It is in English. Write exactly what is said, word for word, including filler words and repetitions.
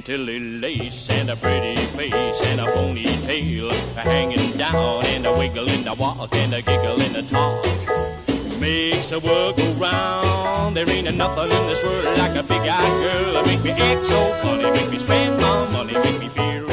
chantilly lace and a pretty face and a ponytail hanging down and a wiggle in the walk and a giggle in the talk. Makes the world go round. There ain't nothing in this world like a big-eyed girl. Make me act so funny, make me spend my money, make me feel